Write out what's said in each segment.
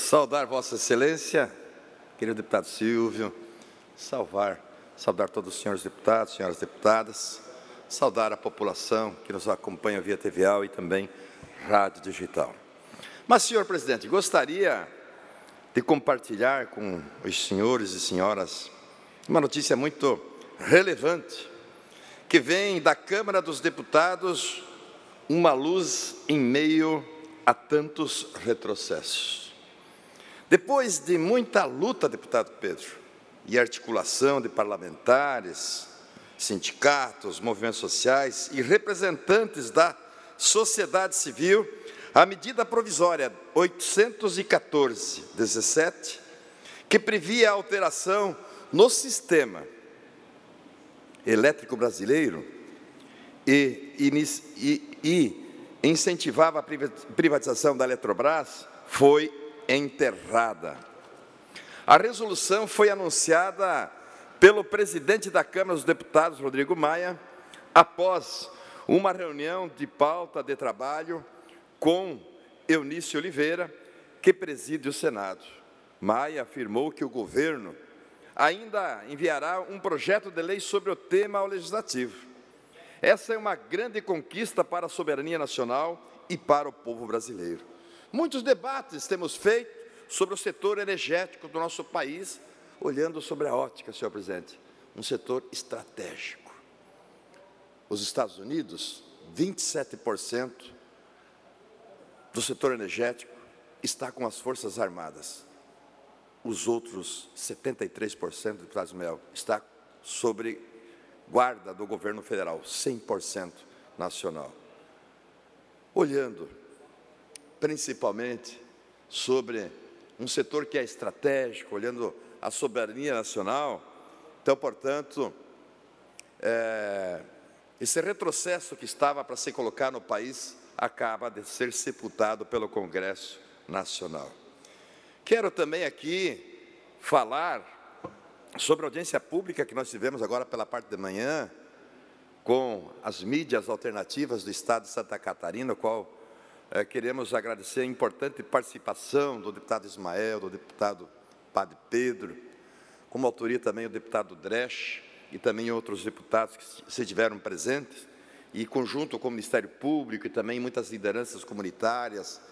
Saudar Vossa Excelência, querido deputado Silvio, saudar todos os senhores deputados, senhoras deputadas, saudar a população que nos acompanha via TVAL e também rádio digital. Mas, senhor presidente, gostaria de compartilhar com os senhores e senhoras uma notícia muito relevante, que vem da Câmara dos Deputados, uma luz em meio a tantos retrocessos. Depois de muita luta, deputado Pedro, e articulação de parlamentares, sindicatos, movimentos sociais e representantes da sociedade civil, a medida provisória 814/17, que previa a alteração no sistema elétrico brasileiro e incentivava a privatização da Eletrobras, foi enterrada. A resolução foi anunciada pelo presidente da Câmara dos Deputados, Rodrigo Maia, após uma reunião de pauta de trabalho com Eunice Oliveira, que preside o Senado. Maia afirmou que o governo ainda enviará um projeto de lei sobre o tema ao Legislativo. Essa é uma grande conquista para a soberania nacional e para o povo brasileiro. Muitos debates temos feito sobre o setor energético do nosso país, olhando sobre a ótica, senhor presidente, um setor estratégico. Os Estados Unidos, 27% do setor energético está com as Forças Armadas. Os outros 73%, deputado Mel, está sobre guarda do governo federal, 100% nacional. Olhando principalmente sobre um setor que é estratégico, olhando a soberania nacional, então, portanto, esse retrocesso que estava para se colocar no país acaba de ser sepultado pelo Congresso Nacional. Quero também aqui falar sobre a audiência pública que nós tivemos agora pela parte da manhã, com as mídias alternativas do Estado de Santa Catarina, qual queremos agradecer a importante participação do deputado Ismael, do deputado Padre Pedro, como autoria também o deputado Dresch e também outros deputados que se tiveram presentes, e conjunto com o Ministério Público e também muitas lideranças comunitárias,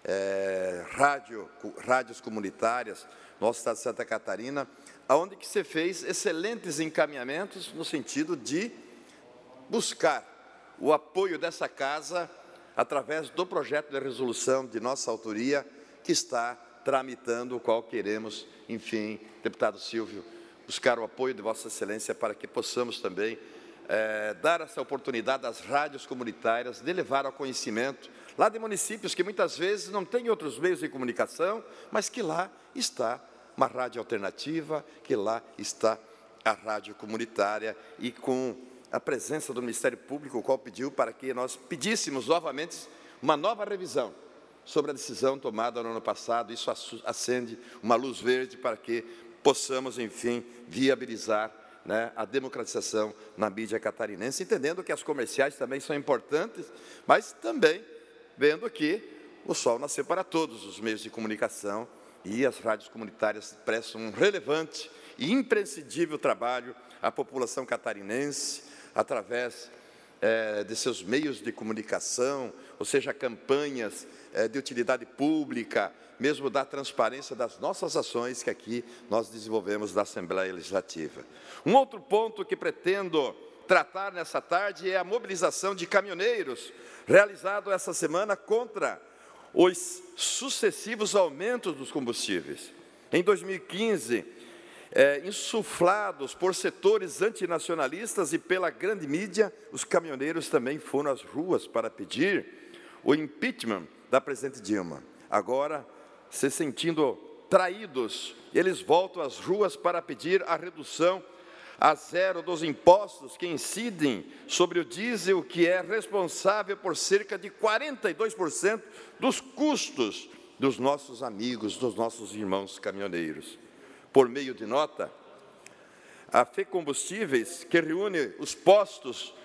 rádios comunitárias, no nosso Estado de Santa Catarina, onde que se fez excelentes encaminhamentos no sentido de buscar o apoio dessa casa através do projeto de resolução de nossa autoria, que está tramitando, o qual queremos, enfim, deputado Silvio, buscar o apoio de Vossa Excelência para que possamos também dar essa oportunidade às rádios comunitárias de levar ao conhecimento, lá de municípios que muitas vezes não têm outros meios de comunicação, mas que lá está uma rádio alternativa, que lá está a rádio comunitária, e com a presença do Ministério Público, o qual pediu para que nós pedíssemos novamente uma nova revisão sobre a decisão tomada no ano passado. Isso acende uma luz verde para que possamos, enfim, viabilizar, a democratização na mídia catarinense, entendendo que as comerciais também são importantes, mas também vendo que o sol nasceu para todos os meios de comunicação e as rádios comunitárias prestam um relevante e imprescindível trabalho à população catarinense, através de seus meios de comunicação, ou seja, campanhas de utilidade pública, mesmo da transparência das nossas ações que aqui nós desenvolvemos da Assembleia Legislativa. Um outro ponto que pretendo tratar nessa tarde é a mobilização de caminhoneiros, realizado essa semana contra os sucessivos aumentos dos combustíveis. Em 2015, insuflados por setores antinacionalistas e pela grande mídia, os caminhoneiros também foram às ruas para pedir o impeachment da presidente Dilma. Agora, se sentindo traídos, eles voltam às ruas para pedir a redução a zero dos impostos que incidem sobre o diesel, que é responsável por cerca de 42% dos custos dos nossos amigos, dos nossos irmãos caminhoneiros. Por meio de nota, a FECombustíveis, que reúne os postos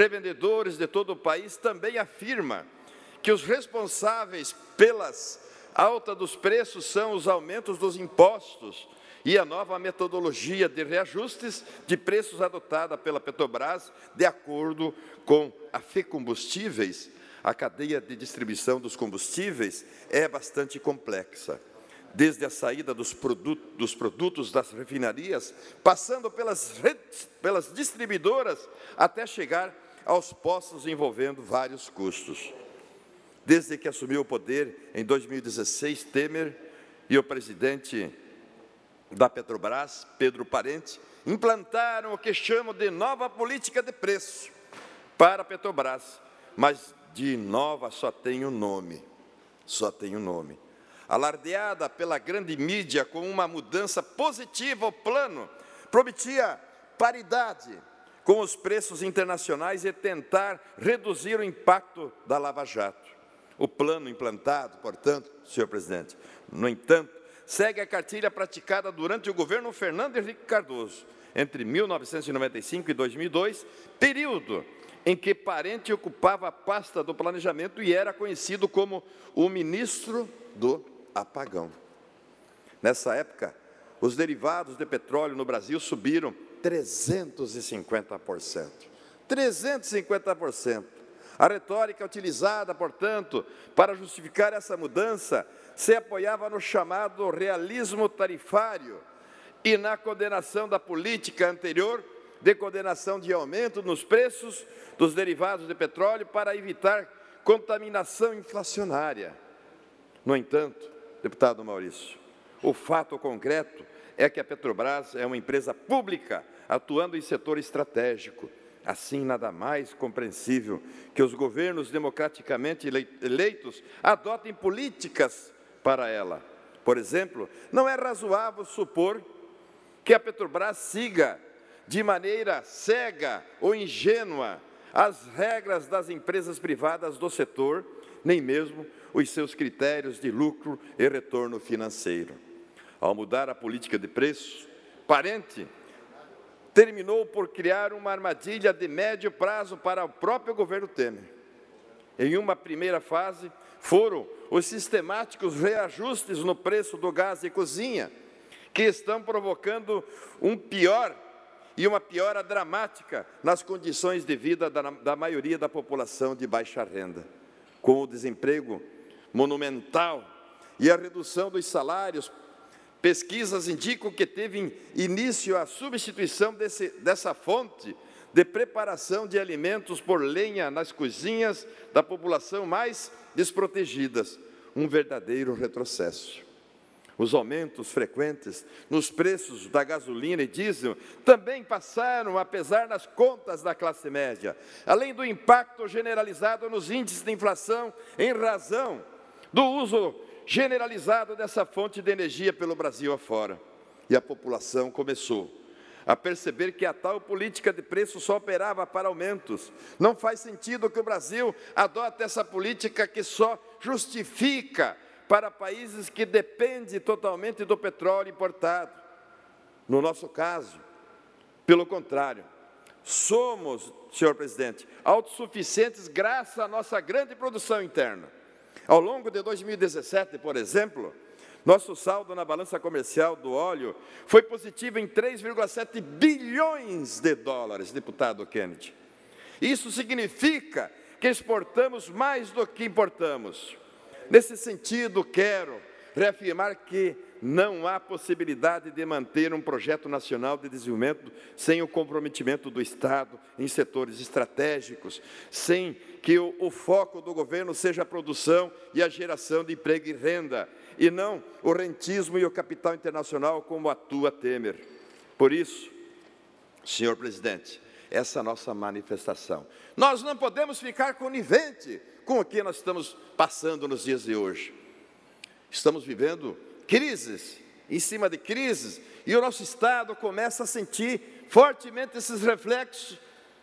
revendedores de todo o país, também afirma que os responsáveis pelas alta dos preços são os aumentos dos impostos e a nova metodologia de reajustes de preços adotada pela Petrobras, de acordo com a FECombustíveis. A cadeia de distribuição dos combustíveis é bastante complexa, desde a saída dos produtos das refinarias, passando pelas distribuidoras, até chegar aos postos, envolvendo vários custos. Desde que assumiu o poder em 2016, Temer e o presidente da Petrobras, Pedro Parente, implantaram o que chamam de nova política de preço para a Petrobras, mas de nova só tem o nome, Alardeada pela grande mídia como uma mudança positiva ao plano, prometia paridade com os preços internacionais e tentar reduzir o impacto da Lava Jato. O plano implantado, portanto, senhor presidente, no entanto, segue a cartilha praticada durante o governo Fernando Henrique Cardoso, entre 1995 e 2002, período em que Parente ocupava a pasta do planejamento e era conhecido como o ministro do apagão. Nessa época, os derivados de petróleo no Brasil subiram 350%. 350%. A retórica utilizada, portanto, para justificar essa mudança, se apoiava no chamado realismo tarifário e na condenação da política anterior de condenação de aumento nos preços dos derivados de petróleo para evitar contaminação inflacionária. No entanto, deputado Maurício, o fato concreto é que a Petrobras é uma empresa pública atuando em setor estratégico. Assim, nada mais compreensível que os governos democraticamente eleitos adotem políticas para ela. Por exemplo, não é razoável supor que a Petrobras siga de maneira cega ou ingênua as regras das empresas privadas do setor, nem mesmo os seus critérios de lucro e retorno financeiro. Ao mudar a política de preços, Parente terminou por criar uma armadilha de médio prazo para o próprio governo Temer. Em uma primeira fase, foram os sistemáticos reajustes no preço do gás de cozinha, que estão provocando uma piora dramática nas condições de vida da maioria da população de baixa renda. Com o desemprego monumental e a redução dos salários, pesquisas indicam que teve início a substituição dessa fonte de preparação de alimentos por lenha nas cozinhas da população mais desprotegidas, um verdadeiro retrocesso. Os aumentos frequentes nos preços da gasolina e diesel também passaram a pesar nas contas da classe média, além do impacto generalizado nos índices de inflação em razão do uso generalizado dessa fonte de energia pelo Brasil afora. E a população começou a perceber que a tal política de preço só operava para aumentos. Não faz sentido que o Brasil adote essa política que só justifica para países que dependem totalmente do petróleo importado. No nosso caso, pelo contrário, somos, senhor presidente, autossuficientes graças à nossa grande produção interna. Ao longo de 2017, por exemplo, nosso saldo na balança comercial do óleo foi positivo em 3,7 bilhões de dólares, deputado Kennedy. Isso significa que exportamos mais do que importamos. Nesse sentido, quero reafirmar que não há possibilidade de manter um projeto nacional de desenvolvimento sem o comprometimento do Estado em setores estratégicos, sem que o foco do governo seja a produção e a geração de emprego e renda, e não o rentismo e o capital internacional como atua Temer. Por isso, senhor presidente, essa é a nossa manifestação. Nós não podemos ficar conivente com o que nós estamos passando nos dias de hoje. Estamos vivendo crises, em cima de crises, e o nosso Estado começa a sentir fortemente esses reflexos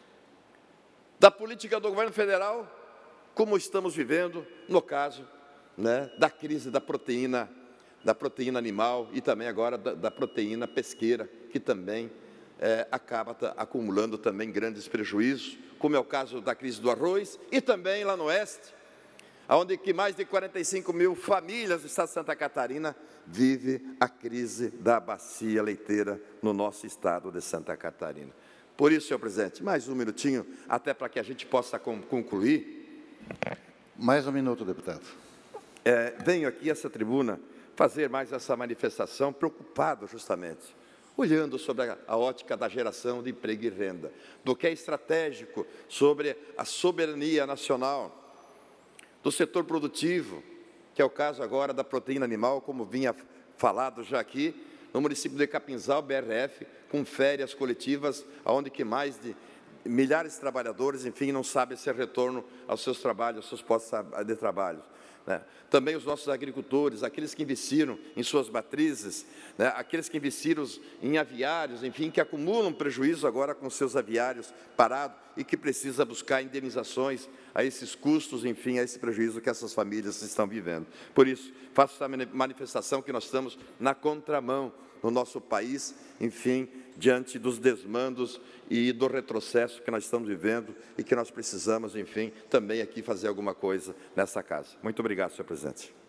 da política do governo federal, como estamos vivendo no caso, da crise da proteína animal e também agora da proteína pesqueira, que também acaba acumulando também grandes prejuízos, como é o caso da crise do arroz e também lá no oeste, onde que mais de 45 mil famílias do estado de Santa Catarina vivem a crise da bacia leiteira no nosso estado de Santa Catarina. Por isso, senhor presidente, mais um minutinho, até para que a gente possa concluir. Mais um minuto, deputado. Venho aqui a essa tribuna fazer mais essa manifestação, preocupado justamente, olhando sobre a ótica da geração de emprego e renda, do que é estratégico sobre a soberania nacional, do setor produtivo, que é o caso agora da proteína animal, como vinha falado já aqui, no município de Capinzal, BRF, com férias coletivas, onde que mais de milhares de trabalhadores, enfim, não sabem se retorno aos seus trabalhos, aos seus postos de trabalho. Né? Também os nossos agricultores, aqueles que investiram em suas matrizes, né? Aqueles que investiram em aviários, enfim, que acumulam prejuízo agora com seus aviários parados e que precisa buscar indenizações a esses custos, enfim, a esse prejuízo que essas famílias estão vivendo. Por isso, faço essa manifestação que nós estamos na contramão no nosso país, enfim, diante dos desmandos e do retrocesso que nós estamos vivendo e que nós precisamos, enfim, também aqui fazer alguma coisa nessa casa. Muito obrigado, senhor presidente.